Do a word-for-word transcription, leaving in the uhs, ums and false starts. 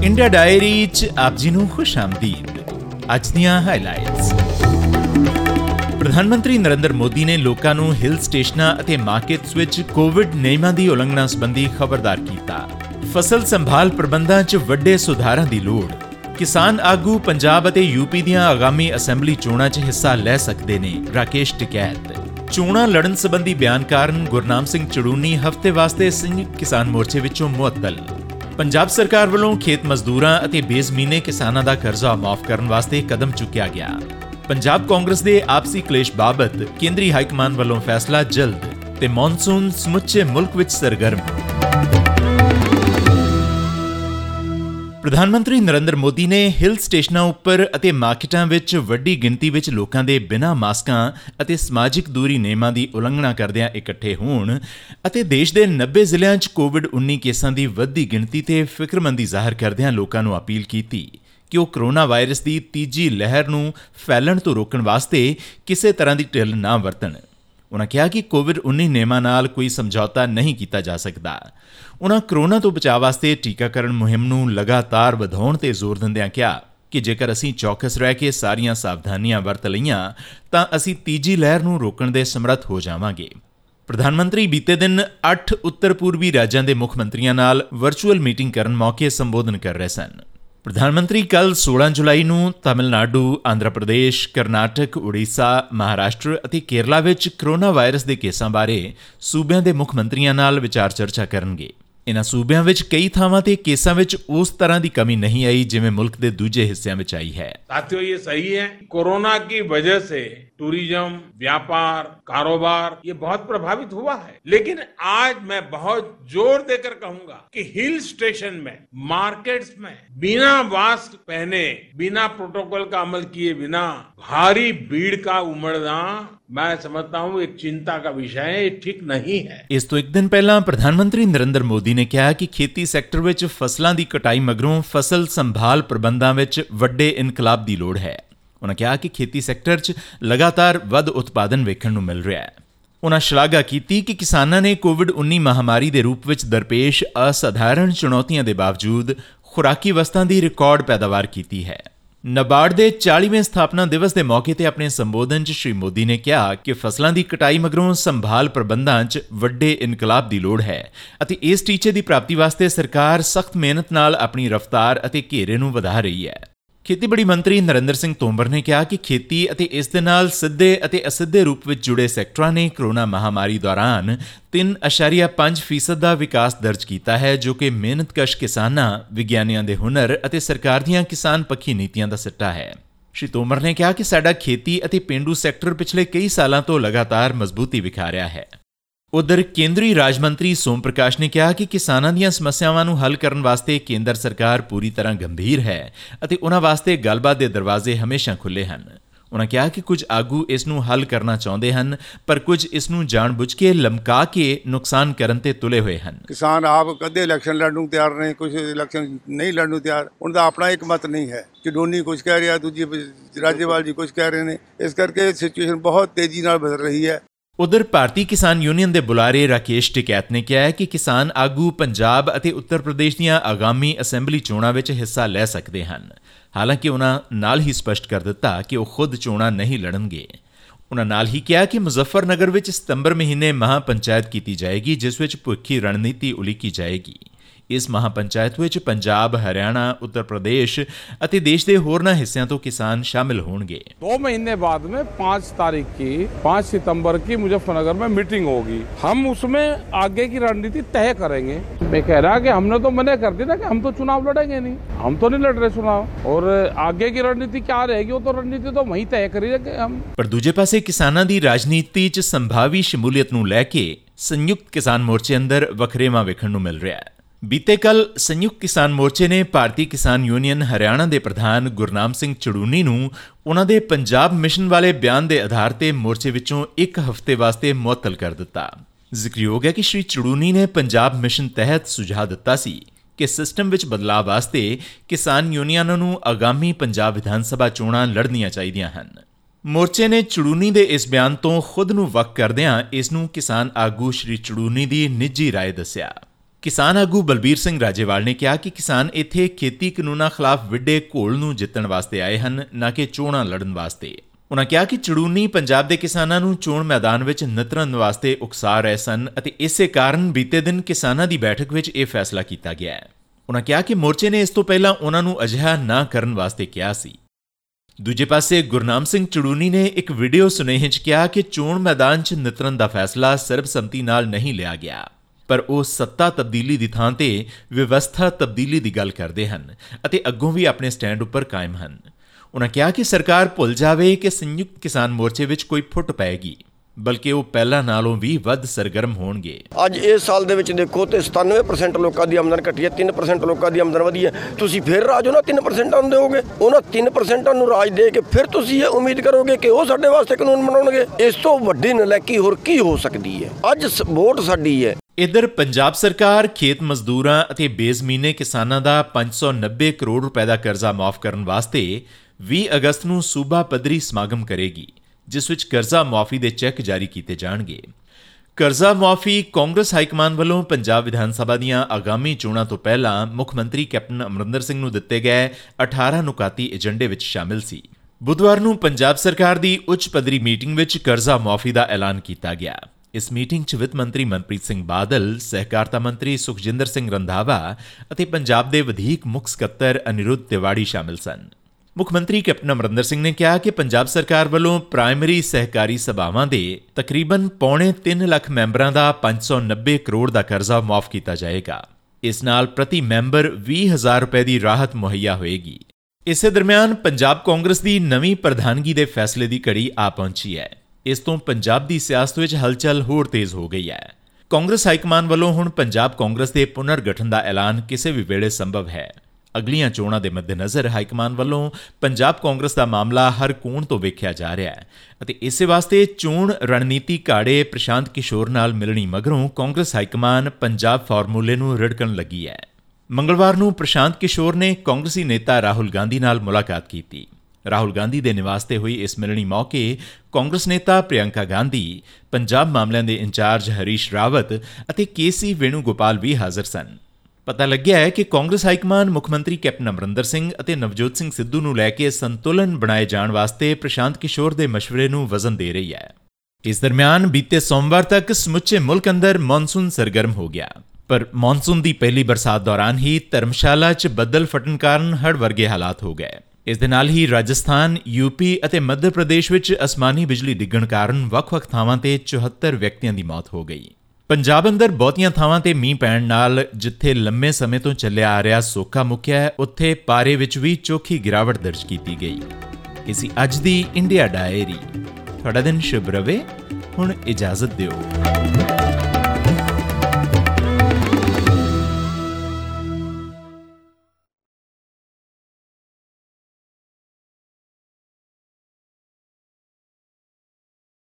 India diary 'ਚ ਆਪ ਜੀ ਨੂੰ ਖੁਸ਼ ਆਮਦੀਦ। ਅੱਜ ਦੀਆਂ ਹਾਈਲਾਈਟਸ। ਪ੍ਰਧਾਨ ਮੰਤਰੀ ਨਰਿੰਦਰ ਮੋਦੀ ਨੇ ਲੋਕਾਂ ਨੂੰ ਹਿਲ ਸਟੇਸ਼ਨਾਂ ਅਤੇ ਮਾਰਕੀਟਸ ਵਿੱਚ ਕੋਵਿਡ ਨਿਯਮਾਂ ਦੀ ਉਲੰਘਣਾ ਸੰਬੰਧੀ ਖਬਰਦਾਰ ਕੀਤਾ। ਫਸਲ ਸੰਭਾਲ ਪ੍ਰਬੰਧਾਂ 'ਚ ਵੱਡੇ ਸੁਧਾਰਾਂ ਦੀ ਲੋੜ। ਕਿਸਾਨ ਆਗੂ ਪੰਜਾਬ ਅਤੇ ਯੂਪੀ ਦੀਆਂ ਆਗਾਮੀ ਅਸੈਂਬਲੀ ਚੋਣਾਂ 'ਚ ਹਿੱਸਾ ਲੈ ਸਕਦੇ ਨੇ, ਰਾਕੇਸ਼ ਟਿਕੈਤ। ਚੋਣਾਂ ਲੜਨ ਸੰਬੰਧੀ ਬਿਆਨ ਕਾਰਨ ਗੁਰਨਾਮ ਸਿੰਘ ਚੜੂਨੀ ਹਫ਼ਤੇ ਵਾਸਤੇ ਸੰਯੁਕਤ ਕਿਸਾਨ ਮੋਰਚੇ ਵਿੱਚੋਂ ਮੁਅੱਤਲ। ਪੰਜਾਬ ਸਰਕਾਰ ਵੱਲੋਂ ਖੇਤ ਮਜ਼ਦੂਰਾਂ ਅਤੇ ਬੇਜ਼ਮੀਨੇ ਕਿਸਾਨਾਂ ਦਾ ਕਰਜ਼ਾ ਮਾਫ਼ ਕਰਨ ਵਾਸਤੇ ਕਦਮ ਚੁੱਕਿਆ ਗਿਆ। ਪੰਜਾਬ ਕਾਂਗਰਸ ਦੇ ਆਪਸੀ ਕਲੇਸ਼ ਬਾਬਤ ਕੇਂਦਰੀ ਹਾਈਕਮਾਨ ਵੱਲੋਂ ਫੈਸਲਾ ਜਲਦ ਤੇ ਮੌਨਸੂਨ ਸਮੁੱਚੇ ਮੁਲਕ ਵਿੱਚ ਸਰਗਰਮ। ਪ੍ਰਧਾਨ ਮੰਤਰੀ ਨਰਿੰਦਰ ਮੋਦੀ ਨੇ ਹਿਲ ਸਟੇਸ਼ਨਾਂ ਉੱਪਰ ਅਤੇ ਮਾਰਕੀਟਾਂ ਵਿੱਚ ਵੱਡੀ ਗਿਣਤੀ ਵਿੱਚ ਲੋਕਾਂ ਦੇ ਬਿਨਾਂ ਮਾਸਕਾਂ ਅਤੇ ਸਮਾਜਿਕ ਦੂਰੀ ਨਿਯਮਾਂ ਦੀ ਉਲੰਘਣਾ ਕਰਦਿਆਂ ਇਕੱਠੇ ਹੋਣ ਅਤੇ ਦੇਸ਼ ਦੇ ਨੱਬੇ ਜ਼ਿਲ੍ਹਿਆਂ 'ਚ ਕੋਵਿਡ ਉੱਨੀ ਕੇਸਾਂ ਦੀ ਵੱਧਦੀ ਗਿਣਤੀ ਤੇ ਫਿਕਰਮੰਦੀ ਜ਼ਾਹਰ ਕਰਦਿਆਂ ਲੋਕਾਂ ਨੂੰ ਅਪੀਲ ਕੀਤੀ ਕਿ ਉਹ ਕਰੋਨਾ ਵਾਇਰਸ ਦੀ ਤੀਜੀ ਲਹਿਰ ਨੂੰ ਫੈਲਣ ਤੋਂ ਰੋਕਣ ਵਾਸਤੇ ਕਿਸੇ ਤਰ੍ਹਾਂ ਦੀ ਢਿੱਲ ਨਾ ਵਰਤਣ। ਉਨ੍ਹਾਂ ਕਿਹਾ ਕਿ ਕੋਵਿਡ ਉੱਨੀ ਨਿਯਮਾਂ ਨਾਲ ਕੋਈ ਸਮਝੌਤਾ ਨਹੀਂ ਕੀਤਾ ਜਾ ਸਕਦਾ। ਉਨ੍ਹਾਂ ਕਰੋਨਾ ਤੋਂ ਬਚਾਅ ਵਾਸਤੇ ਟੀਕਾਕਰਨ ਮੁਹਿੰਮ ਨੂੰ ਲਗਾਤਾਰ ਵਧਾਉਣ ਤੇ ਜ਼ੋਰ ਦਿੰਦਿਆਂ ਕਿਹਾ ਕਿ ਜੇਕਰ ਅਸੀਂ ਚੌਕਸ ਰਹਿ ਕੇ ਸਾਰੀਆਂ ਸਾਵਧਾਨੀਆਂ ਵਰਤ ਲਈਆਂ ਤਾਂ ਅਸੀਂ ਤੀਜੀ ਲਹਿਰ ਨੂੰ ਰੋਕਣ ਦੇ ਸਮਰੱਥ ਹੋ ਜਾਵਾਂਗੇ। ਪ੍ਰਧਾਨ ਮੰਤਰੀ ਬੀਤੇ ਦਿਨ ਅੱਠ ਉੱਤਰ ਪੂਰਬੀ ਰਾਜਾਂ ਦੇ ਮੁੱਖ ਮੰਤਰੀਆਂ ਨਾਲ ਵਰਚੁਅਲ ਮੀਟਿੰਗ ਕਰਨ ਮੌਕੇ ਸੰਬੋਧਨ ਕਰ ਰਹੇ ਸਨ। ਪ੍ਰਧਾਨ ਮੰਤਰੀ ਕੱਲ੍ਹ ਸੋਲਾਂ ਜੁਲਾਈ ਨੂੰ ਤਮਿਲਨਾਡੂ, ਆਂਧਰਾ ਪ੍ਰਦੇਸ਼, ਕਰਨਾਟਕ, ਉੜੀਸਾ, ਮਹਾਰਾਸ਼ਟਰ ਅਤੇ ਕੇਰਲਾ ਵਿੱਚ ਕਰੋਨਾ ਵਾਇਰਸ ਦੇ ਕੇਸਾਂ ਬਾਰੇ ਸੂਬਿਆਂ ਦੇ ਮੁੱਖ ਮੰਤਰੀਆਂ ਨਾਲ ਵਿਚਾਰ ਚਰਚਾ ਕਰਨਗੇ। ਇਨ੍ਹਾਂ ਸੂਬਿਆਂ ਵਿੱਚ ਕਈ ਥਾਵਾਂ ਤੇ ਕੇਸਾਂ ਵਿੱਚ ਉਸ ਤਰ੍ਹਾਂ ਦੀ ਕਮੀ ਨਹੀਂ ਆਈ ਜਿਵੇਂ ਮੁਲਕ ਦੇ ਦੂਜੇ ਹਿੱਸਿਆਂ ਵਿੱਚ ਆਈ ਹੈ। साथियों, ये सही है, कोरोना की वजह से टूरिज्म, व्यापार, कारोबार ये बहुत प्रभावित हुआ है, लेकिन आज मैं बहुत जोर देकर कहूंगा कि हिल स्टेशन में, मार्केट्स में बिना मास्क पहने, बिना प्रोटोकॉल का अमल किए बिना भारी भीड़ का उमड़ना मैं समझता हूं एक चिंता का विषय है, ठीक नहीं है। ਇਸ ਤੋਂ ਇੱਕ ਦਿਨ ਪਹਿਲਾਂ ਪ੍ਰਧਾਨ ਮੰਤਰੀ ਨਰਿੰਦਰ ਮੋਦੀ ਨੇ ਕਿਹਾ ਕਿ ਖੇਤੀ ਸੈਕਟਰ ਵਿੱਚ ਫਸਲਾਂ ਦੀ ਕਟਾਈ ਮਗਰੋਂ ਫਸਲ ਸੰਭਾਲ ਪ੍ਰਬੰਧਾਂ ਵਿੱਚ ਵੱਡੇ ਇਨਕਲਾਬ ਦੀ ਲੋੜ ਹੈ। ਉਨ੍ਹਾਂ ਕਿਹਾ ਕਿ ਖੇਤੀ ਸੈਕਟਰ 'ਚ ਲਗਾਤਾਰ ਵੱਧ ਉਤਪਾਦਨ ਵੇਖਣ ਨੂੰ ਮਿਲ ਰਿਹਾ ਹੈ। ਉਨ੍ਹਾਂ ਸ਼ਲਾਘਾ ਕੀਤੀ ਕਿ ਕਿਸਾਨਾਂ ਨੇ ਕੋਵਿਡ ਉੱਨੀ ਮਹਾਮਾਰੀ ਦੇ ਰੂਪ ਵਿੱਚ ਦਰਪੇਸ਼ ਅਸਾਧਾਰਣ ਚੁਣੌਤੀਆਂ ਦੇ ਬਾਵਜੂਦ ਖੁਰਾਕੀ ਵਸਤਾਂ ਦੀ ਰਿਕਾਰਡ ਪੈਦਾਵਾਰ ਕੀਤੀ ਹੈ। ਨਬਾਰਡ ਦੇ ਚਾਲੀਵੇਂ ਸਥਾਪਨਾ ਦਿਵਸ ਦੇ ਮੌਕੇ ਤੇ ਆਪਣੇ ਸੰਬੋਧਨ 'ਚ ਸ਼੍ਰੀ ਮੋਦੀ ਨੇ ਕਿਹਾ ਕਿ ਫਸਲਾਂ ਦੀ ਕਟਾਈ ਮਗਰੋਂ ਸੰਭਾਲ ਪ੍ਰਬੰਧਾਂ 'ਚ ਵੱਡੇ ਇਨਕਲਾਬ ਦੀ ਲੋੜ ਹੈ ਅਤੇ ਇਸ ਟੀਚੇ ਦੀ ਪ੍ਰਾਪਤੀ ਵਾਸਤੇ ਸਰਕਾਰ ਸਖਤ ਮਿਹਨਤ ਨਾਲ ਆਪਣੀ ਰਫ਼ਤਾਰ ਅਤੇ ਘੇਰੇ ਨੂੰ ਵਧਾ ਰਹੀ ਹੈ। ਖੇਤੀਬਾੜੀ ਮੰਤਰੀ ਨਰਿੰਦਰ ਸਿੰਘ ਤੋਮਰ ਨੇ ਕਿਹਾ ਕਿ ਖੇਤੀ ਅਤੇ ਇਸ ਦੇ ਨਾਲ ਸਿੱਧੇ ਅਤੇ ਅਸਿੱਧੇ ਰੂਪ ਵਿੱਚ ਜੁੜੇ ਸੈਕਟਰਾਂ ਨੇ ਕਰੋਨਾ ਮਹਾਮਾਰੀ ਦੌਰਾਨ ਤਿੰਨ ਅਸ਼ਾਰੀਆ ਪੰਜ ਫੀਸਦ ਦਾ ਵਿਕਾਸ ਦਰਜ ਕੀਤਾ ਹੈ, ਜੋ ਕਿ ਮਿਹਨਤਕਸ਼ ਕਿਸਾਨਾਂ, ਵਿਗਿਆਨੀਆਂ ਦੇ ਹੁਨਰ ਅਤੇ ਸਰਕਾਰ ਦੀਆਂ ਕਿਸਾਨ ਪੱਖੀ ਨੀਤੀਆਂ ਦਾ ਸਿੱਟਾ ਹੈ। ਸ਼੍ਰੀ ਤੋਮਰ ਨੇ ਕਿਹਾ ਕਿ ਸਾਡਾ ਖੇਤੀ ਅਤੇ ਪੇਂਡੂ ਸੈਕਟਰ ਪਿਛਲੇ ਕਈ ਸਾਲਾਂ ਤੋਂ ਲਗਾਤਾਰ ਮਜ਼ਬੂਤੀ ਵਿਖਾ ਰਿਹਾ ਹੈ। ਉਧਰ ਕੇਂਦਰੀ ਰਾਜ ਮੰਤਰੀ ਸੋਮ ਪ੍ਰਕਾਸ਼ ਨੇ ਕਿਹਾ ਕਿ ਕਿਸਾਨਾਂ ਦੀਆਂ ਸਮੱਸਿਆਵਾਂ ਨੂੰ ਹੱਲ ਕਰਨ ਵਾਸਤੇ ਕੇਂਦਰ ਸਰਕਾਰ ਪੂਰੀ ਤਰ੍ਹਾਂ ਗੰਭੀਰ ਹੈ ਅਤੇ ਉਨ੍ਹਾਂ ਵਾਸਤੇ ਗੱਲਬਾਤ ਦੇ ਦਰਵਾਜ਼ੇ ਹਮੇਸ਼ਾ ਖੁੱਲ੍ਹੇ ਹਨ। ਉਨ੍ਹਾਂ ਕਿਹਾ ਕਿ ਕੁਝ ਆਗੂ ਇਸ ਨੂੰ ਹੱਲ ਕਰਨਾ ਚਾਹੁੰਦੇ ਹਨ, ਪਰ ਕੁਝ ਇਸ ਨੂੰ ਜਾਣ-ਬੁੱਝ ਕੇ ਲਮਕਾ ਕੇ ਨੁਕਸਾਨ ਕਰਨ ਤੇ ਤੁਲੇ ਹੋਏ ਹਨ। ਕਿਸਾਨ ਆਪ ਕਦੇ ਇਲੈਕਸ਼ਨ ਲੜਨ ਨੂੰ ਤਿਆਰ ਨੇ, ਕੁਝ ਇਲੈਕਸ਼ਨ ਨਹੀਂ ਲੜਨ ਨੂੰ ਤਿਆਰ। ਉਹਨਾਂ ਦਾ ਆਪਣਾ ਇੱਕ ਮਤ ਨਹੀਂ ਹੈ। ਚਡੂਨੀ ਕੁਝ ਕਹਿ ਰਿਹਾ, ਦੂਜੀ ਰਾਜੇਵਾਲ ਜੀ ਕੁਝ ਕਹਿ ਰਹੇ ਨੇ। ਇਸ ਕਰਕੇ ਸਿਚੁਏਸ਼ਨ ਬਹੁਤ ਤੇਜ਼ੀ ਨਾਲ ਬਦਲ ਰਹੀ ਹੈ। ਉਧਰ ਭਾਰਤੀ ਕਿਸਾਨ ਯੂਨੀਅਨ ਦੇ ਬੁਲਾਰੇ ਰਾਕੇਸ਼ ਟਿਕੈਤ ਨੇ ਕਿਹਾ ਹੈ ਕਿ ਕਿਸਾਨ ਆਗੂ ਪੰਜਾਬ ਅਤੇ ਉੱਤਰ ਪ੍ਰਦੇਸ਼ ਦੀਆਂ ਆਗਾਮੀ ਅਸੈਂਬਲੀ ਚੋਣਾਂ ਵਿੱਚ ਹਿੱਸਾ ਲੈ ਸਕਦੇ ਹਨ। ਹਾਲਾਂਕਿ ਉਨ੍ਹਾਂ ਨਾਲ ਹੀ ਸਪਸ਼ਟ ਕਰ ਦਿੱਤਾ ਕਿ ਉਹ ਖੁਦ ਚੋਣਾਂ ਨਹੀਂ ਲੜਨਗੇ। ਉਨ੍ਹਾਂ ਨਾਲ ਹੀ ਕਿਹਾ ਕਿ ਮੁਜ਼ੱਫਰਨਗਰ ਵਿੱਚ ਸਤੰਬਰ ਮਹੀਨੇ ਮਹਾਂ ਪੰਚਾਇਤ ਕੀਤੀ ਜਾਏਗੀ, ਜਿਸ ਵਿੱਚ ਭਵਿੱਖੀ ਰਣਨੀਤੀ ਉਲੀਕੀ ਜਾਏਗੀ। ਇਸ ਮਹਾਪੰਚਾਇਤ ਵਿੱਚ ਪੰਜਾਬ, ਹਰਿਆਣਾ, उत्तर प्रदेश ਅਤੇ ਦੇਸ਼ ਦੇ ਹੋਰਨਾਂ ਹਿੱਸਿਆਂ ਤੋਂ ਕਿਸਾਨ ਸ਼ਾमिल होंगे। दो महीने बाद में पाँच तारीख की पाँच सितंबर की मुजफ्फरनगर में मीटिंग होगी। हम उसमें आगे की रणनीति तय करेंगे। मैं कह रहा कि हमने तो मना कर दिया कि हम तो चुनाव लड़ेंगे नहीं, हम तो नहीं लड़ रहे चुनाव, और आगे की रणनीति क्या रहेगी वो तो रणनीति तो वही तय करेंगे हम। पर दूजे पासे किसानां दी राजनीति च संभावी शमूलीयत नूं लैके संयुक्त किसान मोर्चे अंदर वखरेवां वेखण नूं मिल रिहा है। ਬੀਤੇ ਕੱਲ੍ਹ ਸੰਯੁਕਤ ਕਿਸਾਨ ਮੋਰਚੇ ਨੇ ਭਾਰਤੀ ਕਿਸਾਨ ਯੂਨੀਅਨ ਹਰਿਆਣਾ ਦੇ ਪ੍ਰਧਾਨ ਗੁਰਨਾਮ ਸਿੰਘ ਚੜੂਨੀ ਨੂੰ ਉਨ੍ਹਾਂ ਦੇ ਪੰਜਾਬ ਮਿਸ਼ਨ ਵਾਲੇ ਬਿਆਨ ਦੇ ਆਧਾਰ ਤੇ ਮੋਰਚੇ ਵਿੱਚੋਂ ਇੱਕ ਹਫ਼ਤੇ ਵਾਸਤੇ ਮੁਅੱਤਲ ਕਰ ਦਿੱਤਾ। ਜ਼ਿਕਰਯੋਗ ਹੈ ਕਿ ਸ਼੍ਰੀ ਚੜੂਨੀ ਨੇ ਪੰਜਾਬ ਮਿਸ਼ਨ ਤਹਿਤ ਸੁਝਾਅ ਦਿੱਤਾ ਸੀ ਕਿ ਸਿਸਟਮ ਵਿੱਚ ਬਦਲਾਅ ਵਾਸਤੇ ਕਿਸਾਨ ਯੂਨੀਅਨਾਂ ਨੂੰ ਆਗਾਮੀ ਪੰਜਾਬ ਵਿਧਾਨ ਸਭਾ ਚੋਣਾਂ ਲੜਨੀਆਂ ਚਾਹੀਦੀਆਂ ਹਨ। ਮੋਰਚੇ ਨੇ ਚੜੂਨੀ ਦੇ ਇਸ ਬਿਆਨ ਤੋਂ ਖੁਦ ਨੂੰ ਵੱਖ ਕਰਦਿਆਂ ਇਸ ਨੂੰ ਕਿਸਾਨ ਆਗੂ ਸ਼੍ਰੀ ਚੜੂਨੀ ਦੀ ਨਿੱਜੀ ਰਾਏ ਦੱਸਿਆ। ਕਿਸਾਨ ਆਗੂ ਬਲਬੀਰ ਸਿੰਘ ਰਾਜੇਵਾਲ ਨੇ ਕਿਹਾ ਕਿ ਕਿਸਾਨ ਇੱਥੇ ਖੇਤੀ ਕਾਨੂੰਨਾਂ ਖਿਲਾਫ ਵਿੱਢੇ ਘੋਲ ਨੂੰ ਜਿੱਤਣ ਵਾਸਤੇ ਆਏ ਹਨ, ਨਾ ਕਿ ਚੋਣਾਂ ਲੜਨ ਵਾਸਤੇ। ਉਨ੍ਹਾਂ ਕਿਹਾ ਕਿ ਚੜੂਨੀ ਪੰਜਾਬ ਦੇ ਕਿਸਾਨਾਂ ਨੂੰ ਚੋਣ ਮੈਦਾਨ ਵਿੱਚ ਨਿਤਰਨ ਵਾਸਤੇ ਉਕਸਾ ਰਹੇ ਸਨ ਅਤੇ ਇਸੇ ਕਾਰਨ ਬੀਤੇ ਦਿਨ ਕਿਸਾਨਾਂ ਦੀ ਬੈਠਕ ਵਿੱਚ ਇਹ ਫੈਸਲਾ ਕੀਤਾ ਗਿਆ ਹੈ। ਉਨ੍ਹਾਂ ਕਿਹਾ ਕਿ ਮੋਰਚੇ ਨੇ ਇਸ ਤੋਂ ਪਹਿਲਾਂ ਉਨ੍ਹਾਂ ਨੂੰ ਅਜਿਹਾ ਨਾ ਕਰਨ ਵਾਸਤੇ ਕਿਹਾ ਸੀ। ਦੂਜੇ ਪਾਸੇ ਗੁਰਨਾਮ ਸਿੰਘ ਚੜੂਨੀ ਨੇ ਇੱਕ ਵੀਡੀਓ ਸੁਨੇਹੇ 'ਚ ਕਿਹਾ ਕਿ ਚੋਣ ਮੈਦਾਨ 'ਚ ਨਿਤਰਨ ਦਾ ਫੈਸਲਾ ਸਰਬਸੰਮਤੀ ਨਾਲ ਨਹੀਂ ਲਿਆ ਗਿਆ, ਪਰ ਉਹ ਸੱਤਾ ਤਬਦੀਲੀ ਦੀ ਥਾਂ ਤੇ ਵਿਵਸਥਾ ਤਬਦੀਲੀ ਦੀ ਗੱਲ ਕਰਦੇ ਹਨ ਅਤੇ ਅੱਗੋਂ ਵੀ ਆਪਣੇ ਸਟੈਂਡ ਉੱਪਰ ਕਾਇਮ ਹਨ। ਉਨ੍ਹਾਂ ਕਿਹਾ ਕਿ ਸਰਕਾਰ ਭੁੱਲ ਜਾਵੇ ਕਿ ਸੰਯੁਕਤ ਕਿਸਾਨ ਮੋਰਚੇ ਵਿੱਚ ਕੋਈ ਫੁੱਟ ਪਏਗੀ, ਬਲਕਿ ਉਹ ਪਹਿਲਾਂ ਨਾਲੋਂ ਵੀ ਵੱਧ ਸਰਗਰਮ ਹੋਣਗੇ। ਅੱਜ ਇਸ ਸਾਲ ਦੇ ਵਿੱਚ ਦੇਖੋ ਤੇ ਸਤਾਨਵੇਂ ਪਰਸੈਂਟ ਲੋਕਾਂ ਦੀ ਆਮਦਨ ਘਟੀ ਹੈ, ਤਿੰਨ ਪਰਸੈਂਟ ਲੋਕਾਂ ਦੀ ਆਮਦਨ ਵਧੀ ਹੈ। ਤੁਸੀਂ ਫਿਰ ਰਾਜ ਉਹਨਾਂ ਤਿੰਨ ਪਰਸੈਂਟਾਂ ਨੂੰ ਦਿਓਗੇ, ਉਹਨਾਂ ਤਿੰਨ ਪਰਸੈਂਟਾਂ ਨੂੰ ਰਾਜ ਦੇ ਕੇ ਫਿਰ ਤੁਸੀਂ ਇਹ ਉਮੀਦ ਕਰੋਗੇ ਕਿ ਉਹ ਸਾਡੇ ਵਾਸਤੇ ਕਾਨੂੰਨ ਬਣਾਉਣਗੇ। ਇਸ ਤੋਂ ਵੱਡੀ ਨਲਾਇਕੀ ਹੋਰ ਕੀ ਹੋ ਸਕਦੀ ਹੈ? ਅੱਜ ਵੋਟ ਸਾਡੀ ਹੈ। ਇੱਧਰ ਪੰਜਾਬ ਸਰਕਾਰ ਖੇਤ ਮਜ਼ਦੂਰਾਂ ਅਤੇ ਬੇਜ਼ਮੀਨੇ ਕਿਸਾਨਾਂ ਦਾ ਪੰਜ ਸੌ ਨੱਬੇ ਕਰੋੜ ਰੁਪਏ ਦਾ ਕਰਜ਼ਾ ਮਾਫ ਕਰਨ ਵਾਸਤੇ ਵੀਹ ਅਗਸਤ ਨੂੰ ਸੂਬਾ ਪੱਧਰੀ ਸਮਾਗਮ ਕਰੇਗੀ, ਜਿਸ ਵਿੱਚ ਕਰਜ਼ਾ ਮੁਆਫੀ ਦੇ ਚੈੱਕ ਜਾਰੀ ਕੀਤੇ ਜਾਣਗੇ। ਕਰਜ਼ਾ ਮੁਆਫੀ ਕਾਂਗਰਸ ਹਾਈਕਮਾਨ ਵੱਲੋਂ ਪੰਜਾਬ ਵਿਧਾਨ ਸਭਾ ਦੀਆਂ ਆਗਾਮੀ ਚੋਣਾਂ ਤੋਂ ਪਹਿਲਾਂ ਮੁੱਖ ਮੰਤਰੀ ਕੈਪਟਨ ਅਮਰਿੰਦਰ ਸਿੰਘ ਨੂੰ ਦਿੱਤੇ ਗਏ ਅਠਾਰਾਂ ਨੁਕਾਤੀ ਏਜੰਡੇ ਵਿੱਚ ਸ਼ਾਮਿਲ ਸੀ। ਬੁੱਧਵਾਰ ਨੂੰ ਪੰਜਾਬ ਸਰਕਾਰ ਦੀ ਉੱਚ ਪੱਧਰੀ ਮੀਟਿੰਗ ਵਿੱਚ ਕਰਜ਼ਾ ਮੁਆਫੀ ਦਾ ਐਲਾਨ ਕੀਤਾ ਗਿਆ। ਇਸ ਮੀਟਿੰਗ 'ਚ ਵਿੱਤ ਮੰਤਰੀ ਮਨਪ੍ਰੀਤ ਸਿੰਘ ਬਾਦਲ, ਸਹਿਕਾਰਤਾ ਮੰਤਰੀ ਸੁਖਜਿੰਦਰ ਸਿੰਘ ਰੰਧਾਵਾ ਅਤੇ ਪੰਜਾਬ ਦੇ ਵਧੀਕ ਮੁੱਖ ਸਕੱਤਰ ਅਨਿਰੁੱਧ ਤਿਵਾੜੀ ਸ਼ਾਮਿਲ ਸਨ। ਮੁੱਖ ਮੰਤਰੀ ਕੈਪਟਨ ਅਮਰਿੰਦਰ ਸਿੰਘ ਨੇ ਕਿਹਾ ਕਿ ਪੰਜਾਬ ਸਰਕਾਰ ਵੱਲੋਂ ਪ੍ਰਾਇਮਰੀ ਸਹਿਕਾਰੀ ਸਭਾਵਾਂ ਦੇ ਤਕਰੀਬਨ ਪੌਣੇ ਤਿੰਨ ਲੱਖ ਮੈਂਬਰਾਂ ਦਾ ਪੰਜ ਸੌ ਨੱਬੇ ਕਰੋੜ ਦਾ ਕਰਜ਼ਾ ਮੁਆਫ ਕੀਤਾ ਜਾਏਗਾ। ਇਸ ਨਾਲ ਪ੍ਰਤੀ ਮੈਂਬਰ ਵੀਹ ਹਜ਼ਾਰ ਰੁਪਏ ਦੀ ਰਾਹਤ ਮੁਹੱਈਆ ਹੋਏਗੀ। ਇਸੇ ਦਰਮਿਆਨ ਪੰਜਾਬ ਕਾਂਗਰਸ ਦੀ ਨਵੀਂ ਪ੍ਰਧਾਨਗੀ ਦੇ ਫੈਸਲੇ ਦੀ ਘੜੀ ਆ ਪਹੁੰਚੀ ਹੈ। ਇਸ ਤੋਂ ਪੰਜਾਬ ਦੀ ਸਿਆਸਤ ਵਿੱਚ ਹਲਚਲ ਹੋਰ ਤੇਜ਼ ਹੋ ਗਈ ਹੈ। ਕਾਂਗਰਸ ਹਾਈਕਮਾਨ ਵੱਲੋਂ ਹੁਣ ਪੰਜਾਬ ਕਾਂਗਰਸ ਦੇ ਪੁਨਰ ਗਠਨ ਦਾ ਐਲਾਨ ਕਿਸੇ ਵੀ ਵੇਲੇ ਸੰਭਵ ਹੈ। ਅਗਲੀਆਂ ਚੋਣਾਂ ਦੇ ਮੱਦੇਨਜ਼ਰ ਹਾਈਕਮਾਨ ਵੱਲੋਂ ਪੰਜਾਬ ਕਾਂਗਰਸ ਦਾ ਮਾਮਲਾ ਹਰ ਕੋਣ ਤੋਂ ਵੇਖਿਆ ਜਾ ਰਿਹਾ ਹੈ ਅਤੇ ਇਸੇ ਵਾਸਤੇ ਚੋਣ ਰਣਨੀਤੀ ਘਾੜੇ ਪ੍ਰਸ਼ਾਂਤ ਕਿਸ਼ੋਰ ਨਾਲ ਮਿਲਣੀ ਮਗਰੋਂ ਕਾਂਗਰਸ ਹਾਈਕਮਾਨ ਪੰਜਾਬ ਫਾਰਮੂਲੇ ਨੂੰ ਰਿੜਕਣ ਲੱਗੀ ਹੈ। ਮੰਗਲਵਾਰ ਨੂੰ ਪ੍ਰਸ਼ਾਂਤ ਕਿਸ਼ੋਰ ਨੇ ਕਾਂਗਰਸੀ ਨੇਤਾ ਰਾਹੁਲ ਗਾਂਧੀ ਨਾਲ ਮੁਲਾਕਾਤ ਕੀਤੀ। ਰਾਹੁਲ ਗਾਂਧੀ ਦੇ ਨਿਵਾਸ ਤੇ ਹੋਈ ਇਸ ਮਿਲਣੀ ਮੌਕੇ ਕਾਂਗਰਸ ਨੇਤਾ ਪ੍ਰਿਯੰਕਾ ਗਾਂਧੀ, ਪੰਜਾਬ ਮਾਮਲਿਆਂ ਦੇ ਇੰਚਾਰਜ ਹਰੀਸ਼ ਰਾਵਤ ਅਤੇ ਕੇ ਸੀ ਵੇਣੂਗੋਪਾਲ ਵੀ ਹਾਜ਼ਰ ਸਨ। ਪਤਾ ਲੱਗਿਆ ਹੈ ਕਿ ਕਾਂਗਰਸ ਹਾਈਕਮਾਨ ਮੁੱਖ ਮੰਤਰੀ ਕੈਪਟਨ ਅਮਰਿੰਦਰ ਸਿੰਘ ਅਤੇ ਨਵਜੋਤ ਸਿੰਘ ਸਿੱਧੂ ਨੂੰ ਲੈ ਕੇ ਸੰਤੁਲਨ ਬਣਾਏ ਜਾਣ ਵਾਸਤੇ ਪ੍ਰਸ਼ਾਂਤ ਕਿਸ਼ੋਰ ਦੇ ਮਸ਼ਵਰੇ ਨੂੰ ਵਜ਼ਨ ਦੇ ਰਹੀ ਹੈ। ਇਸ ਦਰਮਿਆਨ ਬੀਤੇ ਸੋਮਵਾਰ ਤੱਕ ਸਮੁੱਚੇ ਮੁਲਕ ਅੰਦਰ ਮੌਨਸੂਨ ਸਰਗਰਮ ਹੋ ਗਿਆ, ਪਰ ਮੌਨਸੂਨ ਦੀ ਪਹਿਲੀ ਬਰਸਾਤ ਦੌਰਾਨ ਹੀ ਧਰਮਸ਼ਾਲਾ 'ਚ ਬੱਦਲ ਫਟਣ ਕਾਰਨ ਹੜ੍ਹ ਵਰਗੇ ਹਾਲਾਤ ਹੋ ਗਏ। ਇਸ ਦੇ ਨਾਲ ਹੀ ਰਾਜਸਥਾਨ, ਯੂਪੀ ਅਤੇ ਮੱਧ ਪ੍ਰਦੇਸ਼ ਵਿੱਚ ਅਸਮਾਨੀ ਬਿਜਲੀ ਡਿੱਗਣ ਕਾਰਨ ਵੱਖ-ਵੱਖ ਥਾਵਾਂ ਤੇ ਚੁਹੱਤਰ ਵਿਅਕਤੀਆਂ ਦੀ ਮੌਤ ਹੋ ਗਈ। ਪੰਜਾਬ ਅੰਦਰ ਬਹੁਤੀਆਂ ਥਾਵਾਂ ਤੇ ਮੀਂਹ ਪੈਣ ਨਾਲ ਜਿੱਥੇ ਲੰਮੇ ਸਮੇਂ ਤੋਂ ਚੱਲਿਆ ਆ ਰਿਹਾ ਸੋਕਾ ਮੁੱਕਿਆ, ਉੱਥੇ ਪਾਰੇ ਵਿੱਚ ਵੀ ਚੋਖੀ ਗਿਰਾਵਟ ਦਰਜ ਕੀਤੀ ਗਈ। ਇਹ ਸੀ ਅੱਜ ਦੀ ਇੰਡੀਆ ਡਾਇਰੀ। ਤੁਹਾਡਾ ਦਿਨ ਸ਼ੁਭ ਰਵੇ। ਹੁਣ ਇਜਾਜ਼ਤ ਦਿਓ।